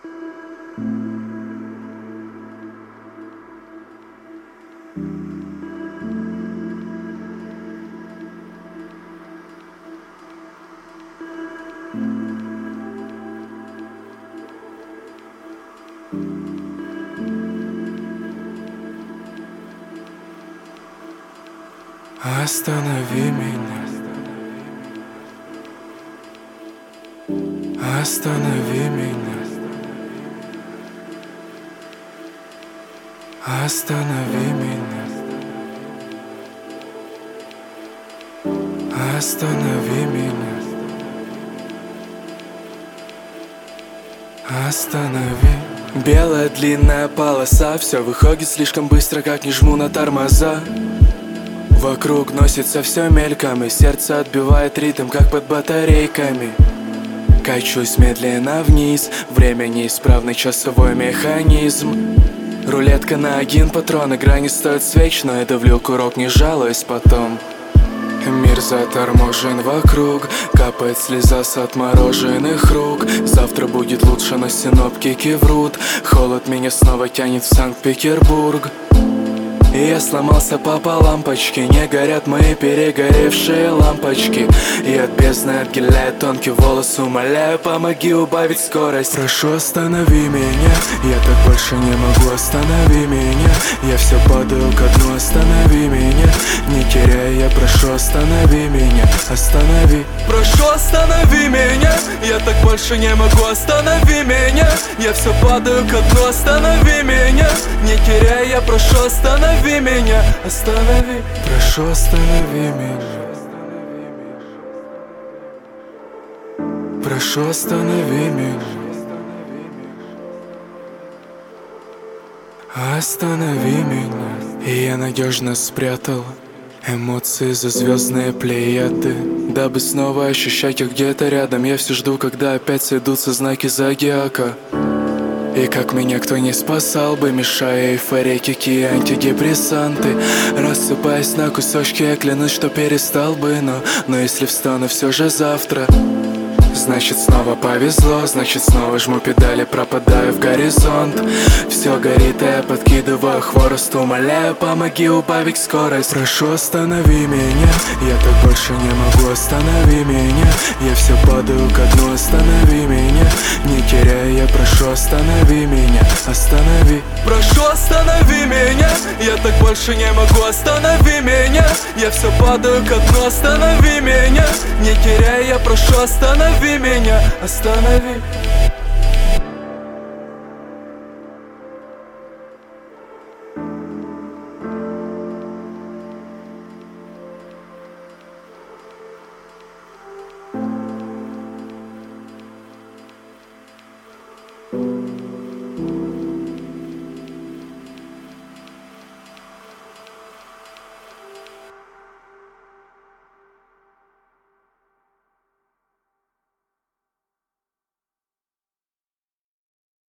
Останови меня, останови меня, останови меня, останови меня, останови. Белая длинная полоса, все выходит слишком быстро, как не жму на тормоза. Вокруг носится все мельком, и сердце отбивает ритм, как под батарейками. Качусь медленно вниз, время неисправный часовой механизм. Рулетка на один патрон, игра не стоит свеч, но я давлю курок, не жалуюсь потом. Мир заторможен вокруг, капает слеза с отмороженных рук. Завтра будет лучше, но синоптики врут. Холод меня снова тянет в Санкт-Петербург. И я сломался по лампочке, не горят мои перегоревшие лампочки. И от бездны отделяет тонкий волос, умоляю, помоги убавить скорость. Прошу, останови меня, я так больше не могу, останови меня. Я все падаю ко дну, останови меня. Не теряй, я прошу, останови меня, останови. Прошу, останови меня, я так больше не могу, останови меня. Я все падаю ко дну, останови меня. Не теряй, я прошу, останови меня, останови. Прошу, останови меня. Прошу, останови меня. Останови меня. И я надежно спрятал эмоции за звездные плеяды, дабы снова ощущать их где-то рядом. Я все жду, когда опять сойдутся знаки зодиака. И как меня кто не спасал бы, мешая эйфорейки и антидепрессанты. Рассыпаясь на кусочки, я клянусь, что перестал бы. Но если встану все же завтра, значит снова повезло, значит снова жму педали, пропадаю в горизонт. Все горит, и я подкидываю хворост, умоляю, помоги убавить скорость. Прошу, останови меня, я так больше не могу, останови меня. Я все падаю ко дну, останови меня. Не теряй, я прошу, останови меня, останови. Прошу, останови меня, я так больше не могу, останови меня. Я все падаю ко дну, останови меня. Не теряй, я прошу, останови меня, останови.